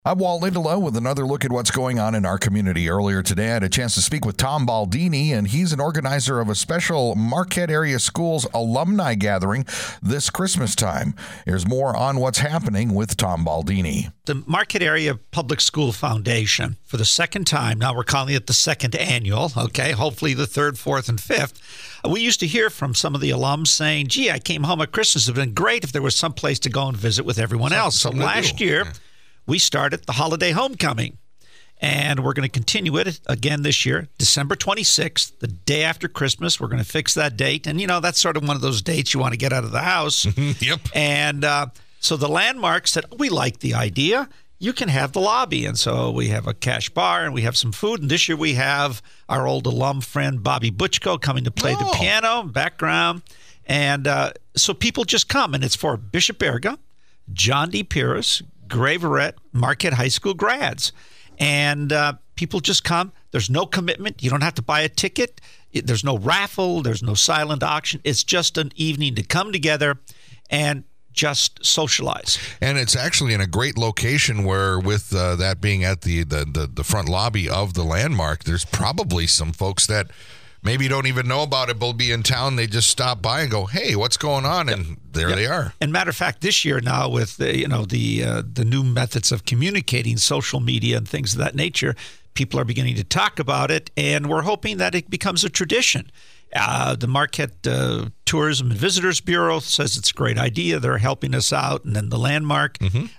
I'm Walt Lindelof with another look at what's going on in our community. Earlier today, I had a chance to speak with Tom Baldini, and he's an organizer of a special Marquette Area Schools alumni gathering this Christmas time. Here's more on what's happening with Tom Baldini. The Marquette Area Public School Foundation, for the second time, now we're calling it the second annual, okay, hopefully the third, fourth, and fifth. We used to hear from some of the alums saying, gee, I came home at Christmas. It would have been great if there was some place to go and visit with everyone else. So last year, we started the holiday homecoming, and we're going to continue it again this year, December 26th, the day after Christmas. We're going to fix that date, and, you know, that's sort of one of those dates you want to get out of the house. Yep. And so the Landmark said, we like the idea. You can have the lobby. And so we have a cash bar, and we have some food. And this year we have our old alum friend, Bobby Butchko, coming to play the piano, background. And so people just come, and it's for Bishop Erga, John D. Pierce, Gray Verrett, Marquette High School grads. And people just come. There's no commitment. You don't have to buy a ticket. There's no raffle. There's no silent auction. It's just an evening to come together and just socialize. And it's actually in a great location where, with that being at the front lobby of the Landmark, there's probably some folks that maybe don't even know about it, but will be in town. They just stop by and go, hey, what's going on? And there they are. And matter of fact, this year now with the new methods of communicating, social media and things of that nature, people are beginning to talk about it, and we're hoping that it becomes a tradition. The Marquette Tourism and Visitors Bureau says it's a great idea. They're helping us out, and then the Landmark.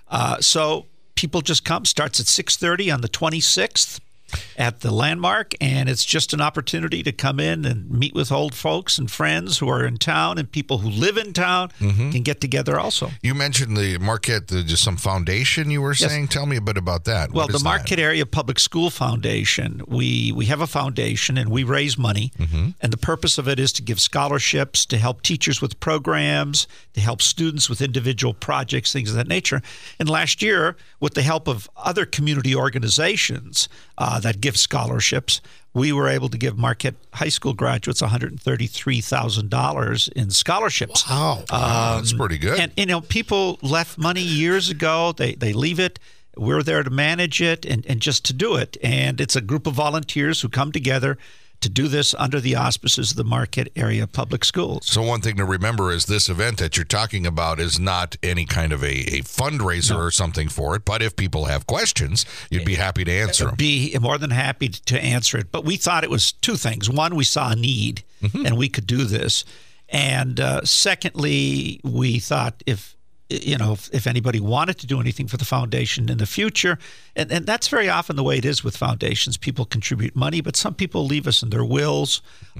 So people just come. Starts at 6:30 on the 26th. At the Landmark, and it's just an opportunity to come in and meet with old folks and friends who are in town, and people who live in town can get together also. You mentioned the Marquette, just some foundation you were saying. Tell me a bit about that. Well, the Marquette Area Public School Foundation, we have a foundation, and we raise money, and the purpose of it is to give scholarships, to help teachers with programs, to help students with individual projects, things of that nature. And last year, with the help of other community organizations that give scholarships, we were able to give Marquette High School graduates $133,000 in scholarships. Wow, that's pretty good. And, you know, people left money years ago. They leave it. We're there to manage it and just to do it. And it's a group of volunteers who come together to do this under the auspices of the Marquette Area Public Schools. So one thing to remember is this event that you're talking about is not any kind of a fundraiser or something for it, but if people have questions, you'd be happy to answer them. Be more than happy to answer it. But we thought it was two things. One, we saw a need, and we could do this. And secondly, we thought if anybody wanted to do anything for the foundation in the future, and that's very often the way it is with foundations. People contribute money, but some people leave us in their wills,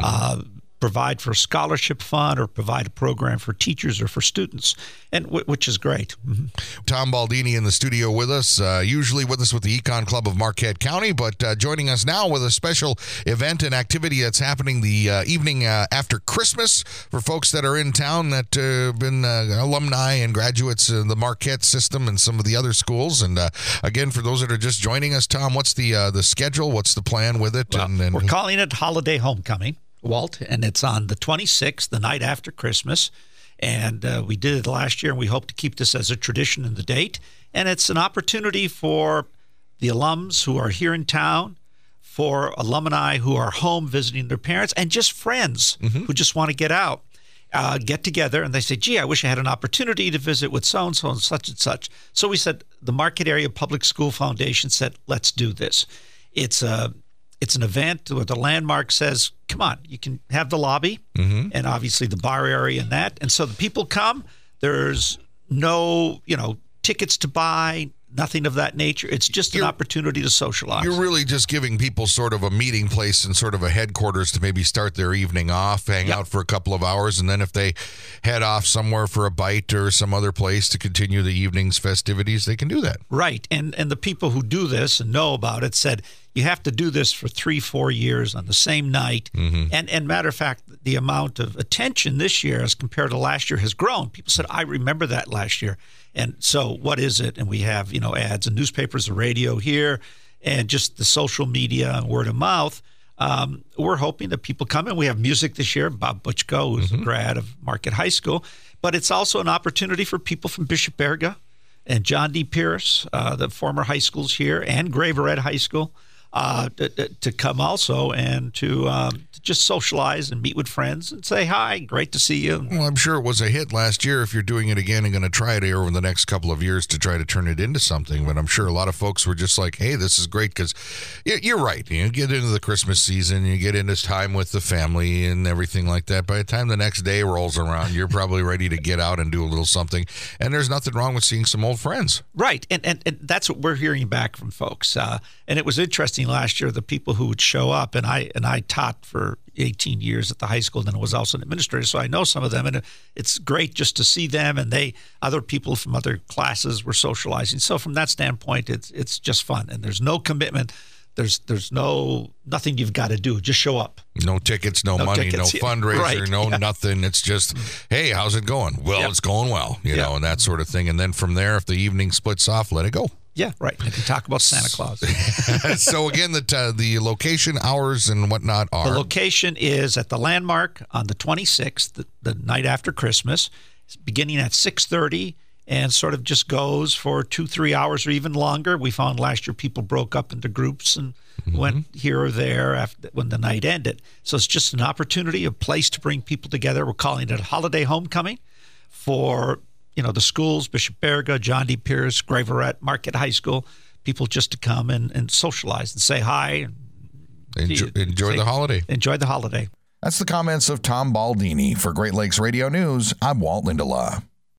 provide for a scholarship fund or provide a program for teachers or for students, and which is great. Tom Baldini in the studio with us, usually with us with the Econ Club of Marquette County, but joining us now with a special event and activity that's happening the evening after Christmas for folks that are in town that have been alumni and graduates of the Marquette system and some of the other schools. And again, for those that are just joining us, Tom, what's the schedule? What's the plan with it? Well, we're calling it Holiday Homecoming, Walt, and it's on the 26th, the night after Christmas. And we did it last year, and we hope to keep this as a tradition in the date. And it's an opportunity for the alums who are here in town, for alumni who are home visiting their parents, and just friends who just want to get out, get together, and they say, gee, I wish I had an opportunity to visit with so-and-so and such and such. So we said, the Marquette Area Public School Foundation said, let's do this. It's an event where the Landmark says, come on, you can have the lobby and obviously the bar area and that. And so the people come. There's no, tickets to buy, nothing of that nature. It's just an opportunity to socialize. You're really just giving people sort of a meeting place and sort of a headquarters to maybe start their evening off, hang out for a couple of hours, and then if they head off somewhere for a bite or some other place to continue the evening's festivities, they can do that. Right. And the people who do this and know about it said, you have to do this for 3-4 years on the same night. And matter of fact, the amount of attention this year as compared to last year has grown. People said, I remember that last year. And so what is it? And we have, ads in newspapers, the radio here, and just the social media and word of mouth. We're hoping that people come in. We have music this year. Bob Butchko, who's a grad of Marquette High School. But it's also an opportunity for people from Bishop Erga, and John D. Pierce, the former high schools here, and Graveret High School, to come also and to just socialize and meet with friends and say hi. Great to see you. Well, I'm sure it was a hit last year. If you're doing it again and going to try it over the next couple of years to try to turn it into something, but I'm sure a lot of folks were just like, hey, this is great, because you're right. You get into the Christmas season, you get into time with the family and everything like that. By the time the next day rolls around, you're probably ready to get out and do a little something. And there's nothing wrong with seeing some old friends. Right. And that's what we're hearing back from folks. And it was interesting last year, the people who would show up, and I taught for 18 years at the high school, and then I was also an administrator, so I know some of them, and it's great just to see them, and other people from other classes were socializing. So from that standpoint, it's just fun, and there's no commitment. There's nothing you've got to do. Just show up. No tickets, no money, tickets, no fundraiser, right, nothing. It's just, hey, how's it going? Well, It's going well, you know, and that sort of thing. And then from there, if the evening splits off, let it go. Yeah, right. And you talk about Santa Claus. So again, the location, hours, and whatnot are? The location is at the Landmark on the 26th, the night after Christmas. It's beginning at 6:30 and sort of just goes for 2-3 hours or even longer. We found last year people broke up into groups and went here or there after when the night ended. So it's just an opportunity, a place to bring people together. We're calling it a holiday homecoming for the schools, Bishop Baraga, John D. Pierce, Graveret, Marquette High School, people just to come and socialize and say hi. And enjoy the holiday. Enjoy the holiday. That's the comments of Tom Baldini. For Great Lakes Radio News, I'm Walt Lindela.